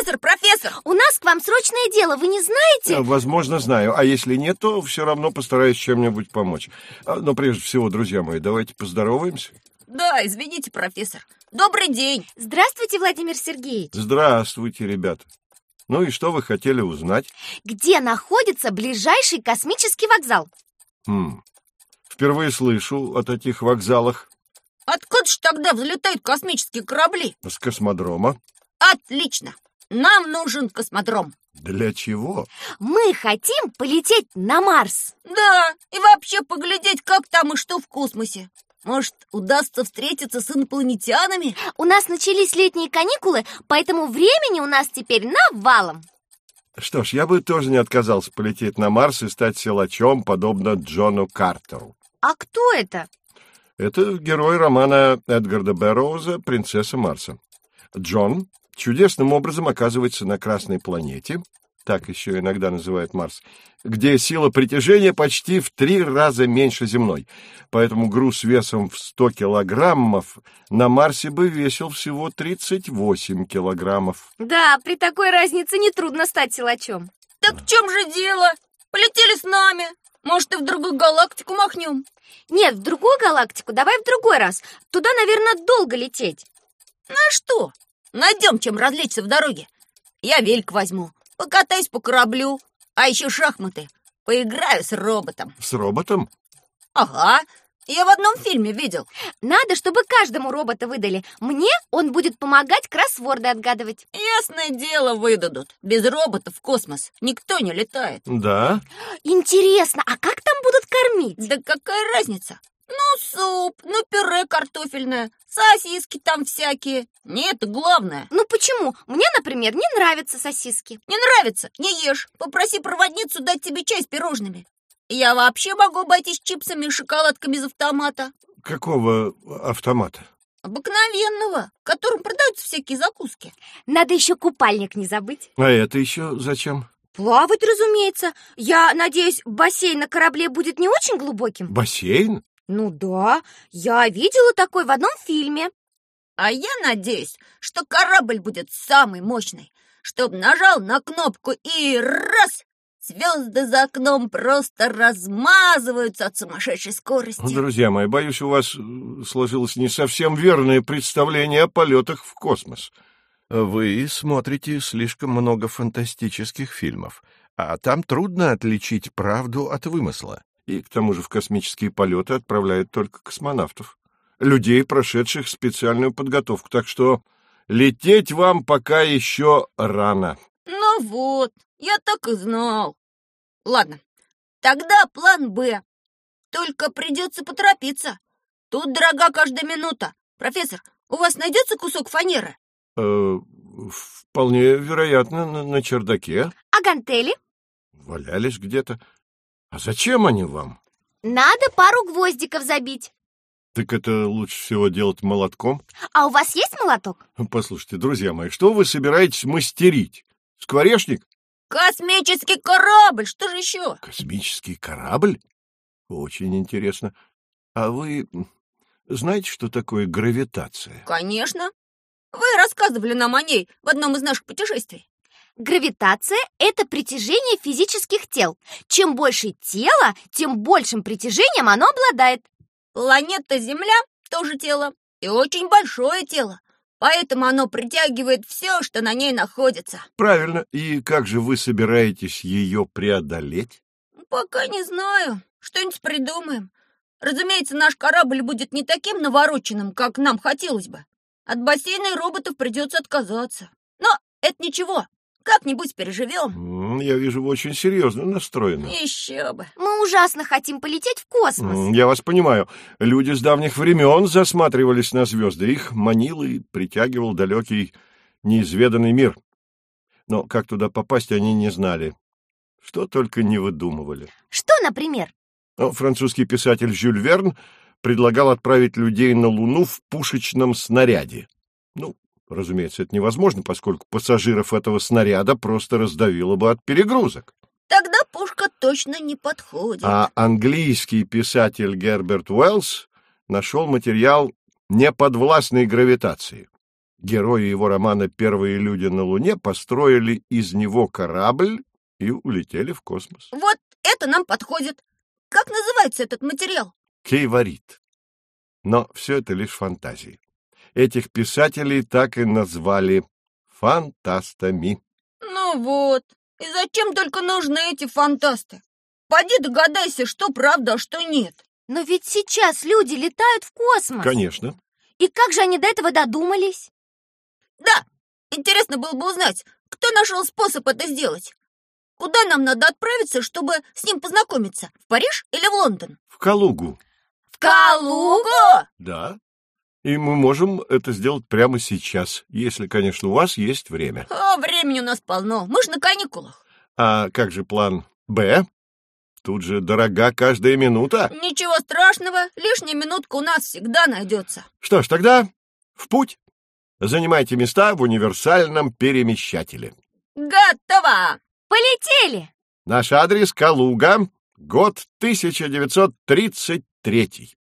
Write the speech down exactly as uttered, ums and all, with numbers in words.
Профессор, профессор! У нас к вам срочное дело, вы не знаете? Возможно, знаю, а если нет, то все равно постараюсь чем-нибудь помочь. Но прежде всего, друзья мои, давайте поздороваемся. Да, извините, профессор. Добрый день. Здравствуйте, Владимир Сергеевич. Здравствуйте, ребята. Ну и что вы хотели узнать? Где находится ближайший космический вокзал? Хм. Впервые слышу о таких вокзалах. Откуда же тогда взлетают космические корабли? С космодрома. Отлично. Нам нужен космодром. Для чего? Мы хотим полететь на Марс. Да, и вообще поглядеть, как там и что в космосе. Может, удастся встретиться с инопланетянами? У нас начались летние каникулы, поэтому времени у нас теперь навалом. Что ж, я бы тоже не отказался полететь на Марс и стать силачом, подобно Джону Картеру. А кто это? Это герой романа Эдгарда Бэрроуза «Принцесса Марса». Джон чудесным образом оказывается на Красной планете, так еще иногда называют Марс, где сила притяжения почти в три раза меньше земной. Поэтому груз весом в сто килограммов на Марсе бы весил всего тридцать восемь килограммов. Да, при такой разнице нетрудно стать силачом. Так в чем же дело? Полетели с нами. Может, и в другую галактику махнем? Нет, в другую галактику давай в другой раз. Туда, наверное, долго лететь. Ну а что? Найдем чем развлечься в дороге. Я велик возьму, покатаюсь по кораблю, а еще шахматы. Поиграю с роботом. С роботом? Ага, я в одном фильме видел. Надо, чтобы каждому робота выдали. Мне он будет помогать кроссворды отгадывать. Ясное дело, выдадут. Без роботов в космос никто не летает. Да. Интересно, а как там будут кормить? Да какая разница? Ну, суп, ну, пюре картофельное, сосиски там всякие. Не это главное. Ну почему? Мне, например, не нравятся сосиски. Не нравится? Не ешь. Попроси проводницу дать тебе чай с пирожными. Я вообще могу обойтись чипсами и шоколадками из автомата. Какого автомата? Обыкновенного, в котором продаются всякие закуски. Надо еще купальник не забыть. А это еще зачем? Плавать, разумеется. Я надеюсь, бассейн на корабле будет не очень глубоким? Бассейн? Ну да, я видела такой в одном фильме. А я надеюсь, что корабль будет самый мощный, чтоб нажал на кнопку и раз... Звезды за окном просто размазываются от сумасшедшей скорости. Друзья мои, боюсь, у вас сложилось не совсем верное представление о полетах в космос. Вы смотрите слишком много фантастических фильмов, а там трудно отличить правду от вымысла. И к тому же в космические полеты отправляют только космонавтов, людей, прошедших специальную подготовку, так что лететь вам пока еще рано. Ну вот, я так и знал. Ладно, тогда план «Б». Только придется поторопиться. Тут дорога каждая минута. Профессор, у вас найдется кусок фанеры? Э, вполне вероятно, на, на чердаке. А гантели? Валялись где-то. А зачем они вам? Надо пару гвоздиков забить. Так это лучше всего делать молотком. А у вас есть молоток? Послушайте, друзья мои, что вы собираетесь мастерить? Скворечник? Космический корабль, что же еще? Космический корабль? Очень интересно. А вы знаете, что такое гравитация? Конечно. Вы рассказывали нам о ней в одном из наших путешествий. Гравитация – это притяжение физических тел. Чем больше тела, тем большим притяжением оно обладает. Планета Земля тоже тело, и очень большое тело. Поэтому оно притягивает все, что на ней находится. Правильно. И как же вы собираетесь ее преодолеть? Пока не знаю. Что-нибудь придумаем. Разумеется, наш корабль будет не таким навороченным, как нам хотелось бы. От бассейна и роботов придется отказаться. Но это ничего. Как-нибудь переживем. Я вижу, вы очень серьезно настроены. Еще бы. Мы ужасно хотим полететь в космос. Я вас понимаю. Люди с давних времен засматривались на звезды. Их манил и притягивал далекий, неизведанный мир. Но как туда попасть, они не знали. Что только не выдумывали. Что, например? Французский писатель Жюль Верн предлагал отправить людей на Луну в пушечном снаряде. Ну, разумеется, это невозможно, поскольку пассажиров этого снаряда просто раздавило бы от перегрузок. Тогда пушка точно не подходит. А английский писатель Герберт Уэллс нашел материал неподвластной гравитации. Герои его романа «Первые люди на Луне» построили из него корабль и улетели в космос. Вот это нам подходит. Как называется этот материал? Кейворит. Но все это лишь фантазии. Этих писателей так и назвали фантастами. Ну вот. И зачем только нужны эти фантасты? Поди догадайся, что правда, а что нет. Но ведь сейчас люди летают в космос. Конечно. И как же они до этого додумались? Да, интересно было бы узнать, кто нашел способ это сделать. Куда нам надо отправиться, чтобы с ним познакомиться? В Париж или в Лондон? В Калугу. В Калугу? Да. И мы можем это сделать прямо сейчас, если, конечно, у вас есть время. О, времени у нас полно, мы же на каникулах. А как же план «Б»? Тут же дорога каждая минута. Ничего страшного, лишняя минутка у нас всегда найдется. Что ж, тогда в путь. Занимайте места в универсальном перемещателе. Готово! Полетели! Наш адрес — Калуга, год тысяча девятьсот тридцать третий.